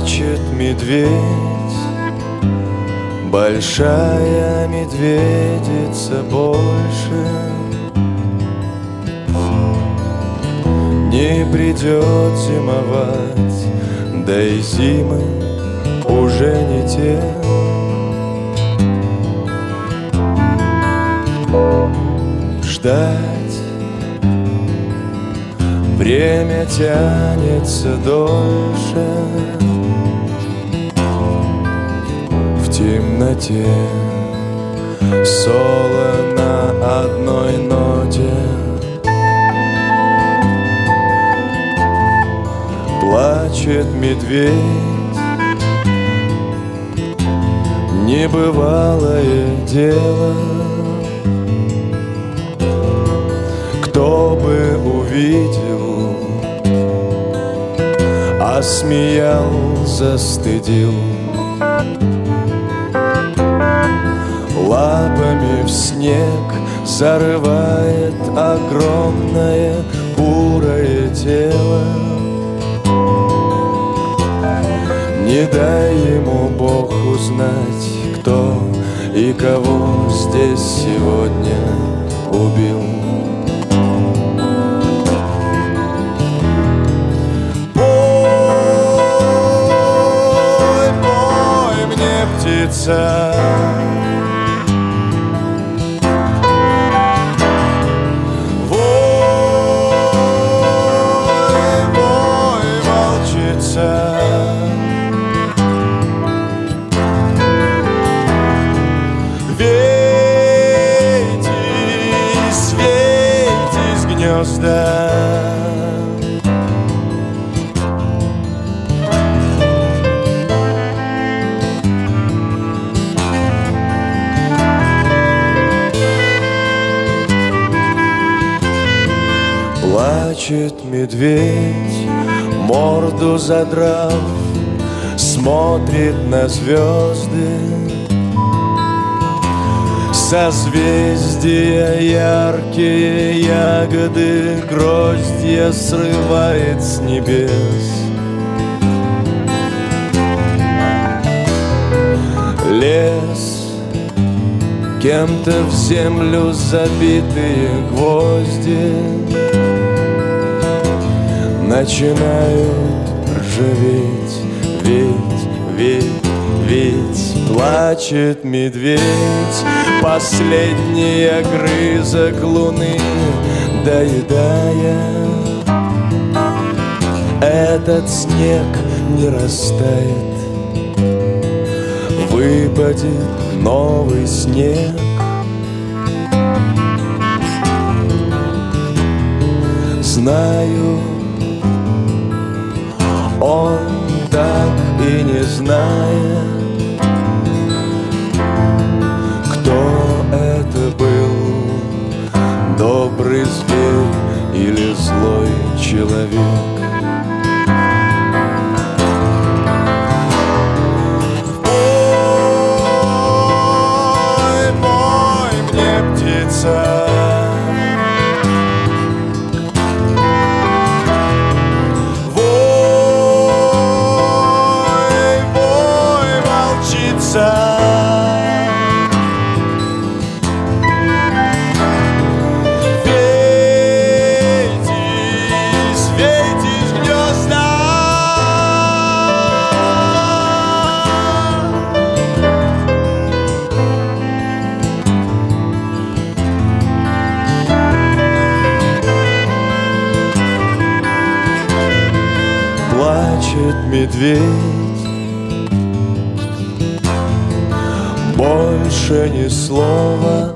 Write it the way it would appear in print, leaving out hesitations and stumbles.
Плачет медведь, большая медведица больше не придет зимовать, да и зимы уже не те. Ждать время тянется дольше. В темноте соло на одной ноте. Плачет медведь, небывалое дело. Кто бы увидел, осмеял, застыдил. Лапами в снег зарывает огромное бурое тело. Не дай ему Бог узнать, кто и кого здесь сегодня убил. Пой, пой мне, птица, вой, вой, волчица. Гнезда. Плачет медведь, морду задрав, смотрит на звезды. Созвездия, яркие ягоды, гроздья срывает с небес. Лес, кем-то в землю забитые гвозди начинают ржаветь, ведь плачет медведь, последний огрызок луны доедая. Этот снег не растает, выпадет новый снег. Знаю, он так и не знает, кто это был, добрый зверь или злой человек. Пой, пой мне, птица, плачет медведь, больше ни слова.